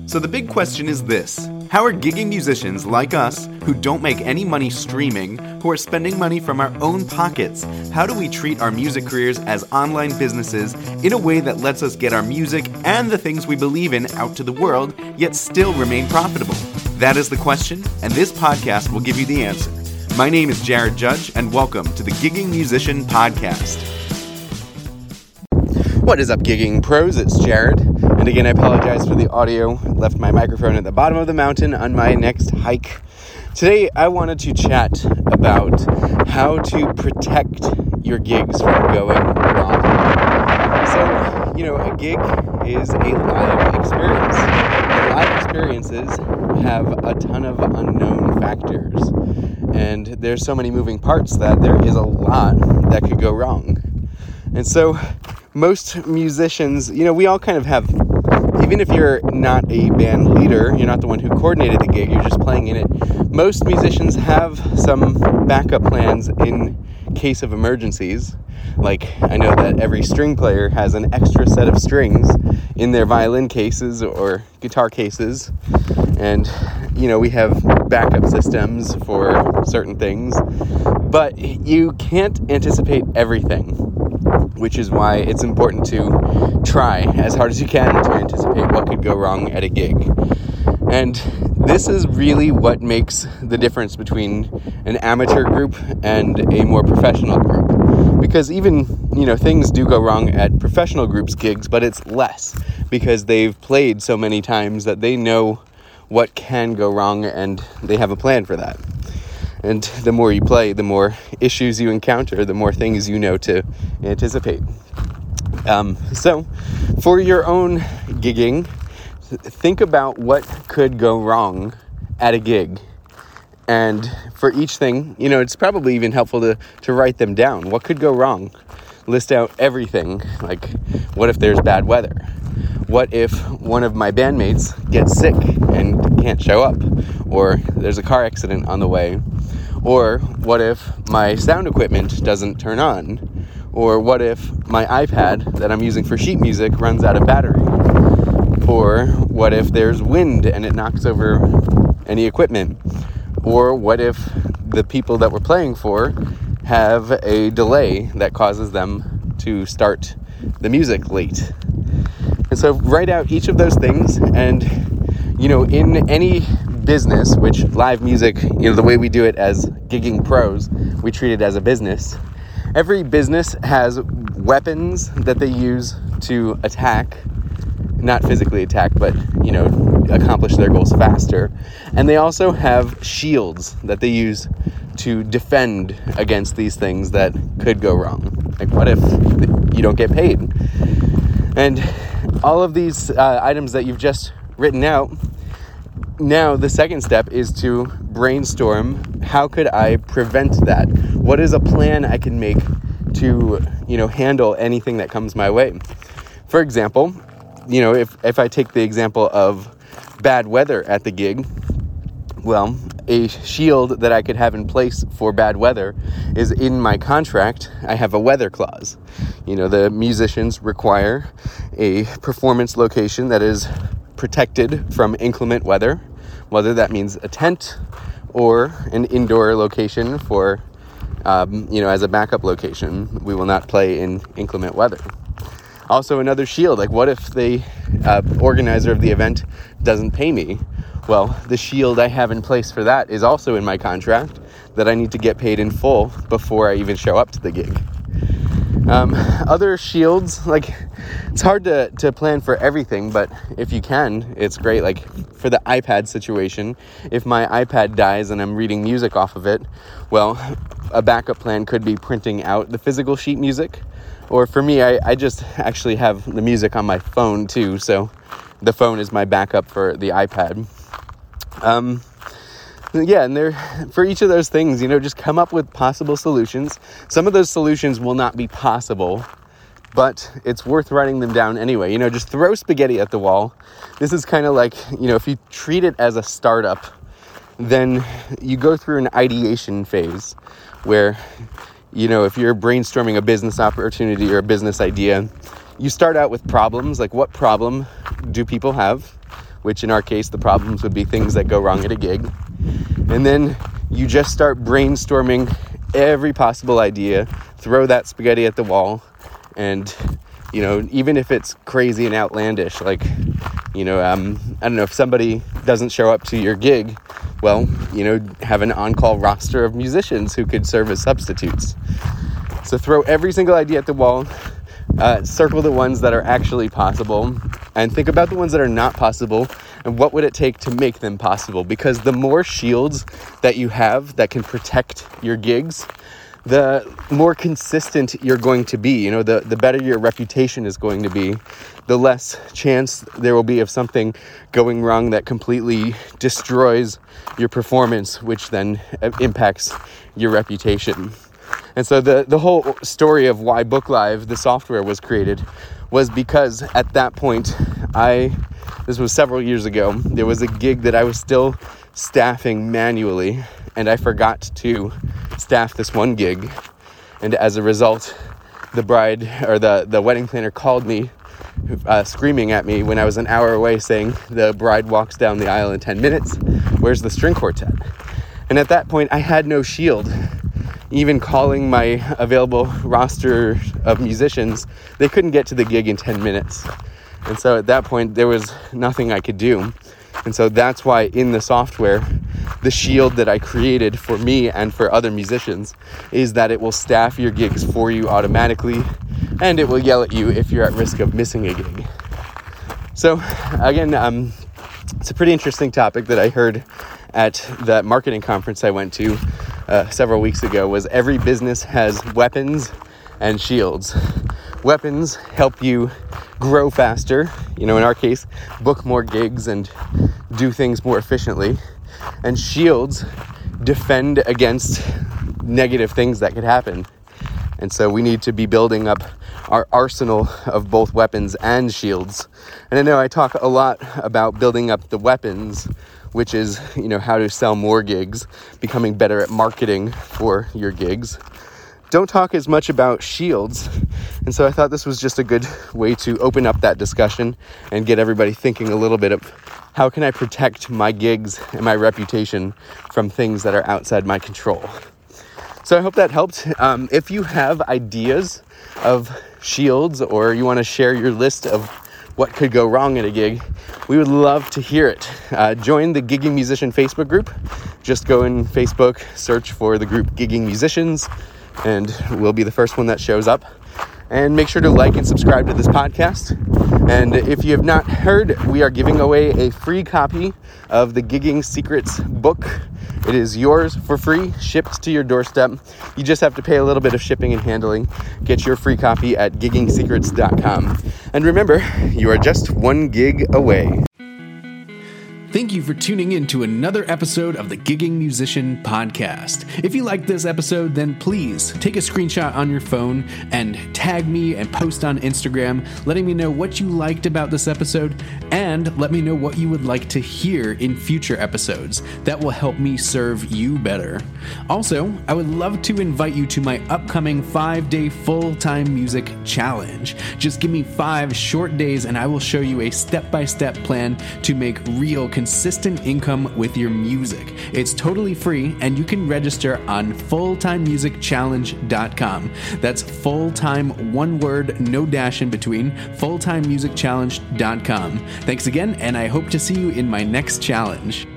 So the big question is this: how are gigging musicians like us, who don't make any money streaming, who are spending money from our own pockets, how do we treat our music careers as online businesses in a way that lets us get our music and the things we believe in out to the world, yet still remain profitable? That is the question, and this podcast will give you the answer. My name is Jared Judge, and welcome to the Gigging Musician Podcast. What is up, Gigging Pros? It's Jared. And again, I apologize for the audio. Left my microphone at the bottom of the mountain on my next hike. Today, I wanted to chat about how to protect your gigs from going wrong. So, a gig is a live experience. And live experiences have a ton of unknown factors. And there's so many moving parts that there is a lot that could go wrong. And so, most musicians, we all kind of have, even if you're not a band leader, you're not the one who coordinated the gig, you're just playing in it, most musicians have some backup plans in case of emergencies. Like, I know that every string player has an extra set of strings in their violin cases or guitar cases, and, we have backup systems for certain things, but you can't anticipate everything, which is why it's important to try as hard as you can to anticipate what could go wrong at a gig. And this is really what makes the difference between an amateur group and a more professional group. Because even, things do go wrong at professional groups' gigs, but it's less because they've played so many times that they know what can go wrong and they have a plan for that. And the more you play, the more issues you encounter, the more things you know to anticipate. So, for your own gigging, think about what could go wrong at a gig. And for each thing, it's probably even helpful to write them down. What could go wrong? List out everything. Like, what if there's bad weather? What if one of my bandmates gets sick and can't show up? Or there's a car accident on the way? Or what if my sound equipment doesn't turn on? Or what if my iPad that I'm using for sheet music runs out of battery? Or what if there's wind and it knocks over any equipment? Or what if the people that we're playing for have a delay that causes them to start the music late? And so write out each of those things, and, in any business, which live music, the way we do it as gigging pros, we treat it as a business. Every business has weapons that they use to attack, not physically attack, but, accomplish their goals faster. And they also have shields that they use to defend against these things that could go wrong. Like, what if you don't get paid? And all of these items that you've just written out, now the second step is to brainstorm, how could I prevent that? What is a plan I can make to, handle anything that comes my way? For example, if I take the example of bad weather at the gig, well, a shield that I could have in place for bad weather is in my contract. I have a weather clause. The musicians require a performance location that is protected from inclement weather, whether that means a tent or an indoor location for, as a backup location. We will not play in inclement weather. Also, another shield, like what if the organizer of the event doesn't pay me? Well, the shield I have in place for that is also in my contract, that I need to get paid in full before I even show up to the gig. Other shields, like, it's hard to plan for everything, but if you can, it's great. Like, for the iPad situation, if my iPad dies and I'm reading music off of it, well, a backup plan could be printing out the physical sheet music. Or for me, I just actually have the music on my phone too, so the phone is my backup for the iPad. And for each of those things, just come up with possible solutions. Some of those solutions will not be possible, but it's worth writing them down anyway. Just throw spaghetti at the wall. This is kind of like, if you treat it as a startup, then you go through an ideation phase where, if you're brainstorming a business opportunity or a business idea, you start out with problems, like what problem do people have? which in our case, the problems would be things that go wrong at a gig. And then you just start brainstorming every possible idea, throw that spaghetti at the wall, and, even if it's crazy and outlandish, like, I don't know, if somebody doesn't show up to your gig, well, have an on-call roster of musicians who could serve as substitutes. So throw every single idea at the wall, circle the ones that are actually possible, and think about the ones that are not possible, and what would it take to make them possible? Because the more shields that you have that can protect your gigs, the more consistent you're going to be. The better your reputation is going to be, the less chance there will be of something going wrong that completely destroys your performance, which then impacts your reputation. And so the whole story of why BookLive, the software, was created was because at that point, this was several years ago, there was a gig that I was still staffing manually, and I forgot to staff this one gig. And as a result, the bride, or the wedding planner, called me screaming at me when I was an hour away, saying, the bride walks down the aisle in 10 minutes. Where's the string quartet? And at that point, I had no shield. Even calling my available roster of musicians, they couldn't get to the gig in 10 minutes. And so at that point, there was nothing I could do. And so that's why in the software, the shield that I created for me and for other musicians is that it will staff your gigs for you automatically, and it will yell at you if you're at risk of missing a gig. So again, it's a pretty interesting topic that I heard at that marketing conference I went to several weeks ago. Was every business has weapons and shields. Weapons help you grow faster, in our case, book more gigs and do things more efficiently. And shields defend against negative things that could happen. And so we need to be building up our arsenal of both weapons and shields. And I know I talk a lot about building up the weapons, which is, how to sell more gigs, becoming better at marketing for your gigs. Don't talk as much about shields. And so I thought this was just a good way to open up that discussion and get everybody thinking a little bit of how can I protect my gigs and my reputation from things that are outside my control. So I hope that helped. If you have ideas of shields, or you want to share your list of what could go wrong at a gig, we would love to hear it. Join the Gigging Musician Facebook group. Just go in Facebook, search for the group Gigging Musicians, and we'll be the first one that shows up. And make sure to like and subscribe to this podcast. And if you have not heard, we are giving away a free copy of the Gigging Secrets book. It is yours for free, shipped to your doorstep. You just have to pay a little bit of shipping and handling. Get your free copy at giggingsecrets.com. And remember, you are just one gig away. Thank you for tuning in to another episode of the Gigging Musician Podcast. If you liked this episode, then please take a screenshot on your phone and tag me and post on Instagram, letting me know what you liked about this episode, and let me know what you would like to hear in future episodes. That will help me serve you better. Also, I would love to invite you to my upcoming 5-day full-time music challenge. Just give me 5 short days and I will show you a step-by-step plan to make real consistent income with your music. It's totally free and you can register on fulltimemusicchallenge.com. That's full-time, one word, no dash in between, fulltimemusicchallenge.com. Thanks again, and I hope to see you in my next challenge.